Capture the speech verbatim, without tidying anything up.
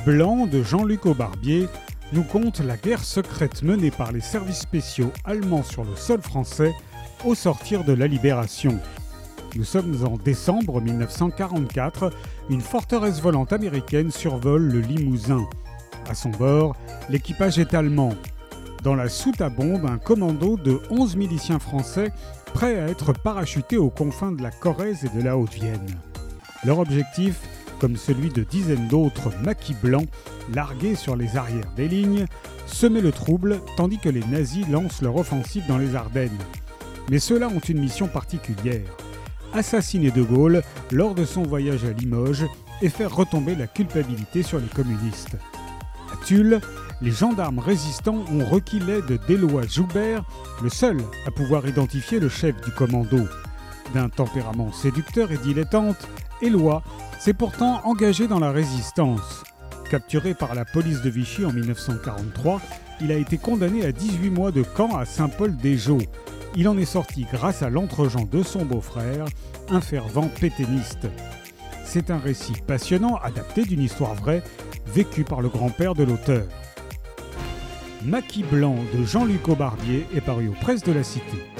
Blanc de Jean-Luc Aubarbier nous conte la guerre secrète menée par les services spéciaux allemands sur le sol français au sortir de la Libération. Nous sommes en décembre mille neuf cent quarante-quatre, une forteresse volante américaine survole le Limousin. À son bord, l'équipage est allemand. Dans la soute à bombe, un commando de onze miliciens français prêts à être parachutés aux confins de la Corrèze et de la Haute-Vienne. Leur objectif, comme celui de dizaines d'autres maquis blancs largués sur les arrières des lignes, semer le trouble tandis que les nazis lancent leur offensive dans les Ardennes. Mais ceux-là ont une mission particulière: assassiner De Gaulle lors de son voyage à Limoges et faire retomber la culpabilité sur les communistes. À Tulle, les gendarmes résistants ont requis l'aide d'Éloi Joubert, le seul à pouvoir identifier le chef du commando. D'un tempérament séducteur et dilettante, Éloi s'est pourtant engagé dans la résistance. Capturé par la police de Vichy en mille neuf cent quarante-trois, il a été condamné à dix-huit mois de camp à Saint-Paul-des-Geaux. Il en est sorti grâce à l'entregent de son beau-frère, un fervent pétainiste. C'est un récit passionnant, adapté d'une histoire vraie, vécue par le grand-père de l'auteur. Maquis blanc de Jean-Luc Aubarbier est paru aux Presses de la Cité.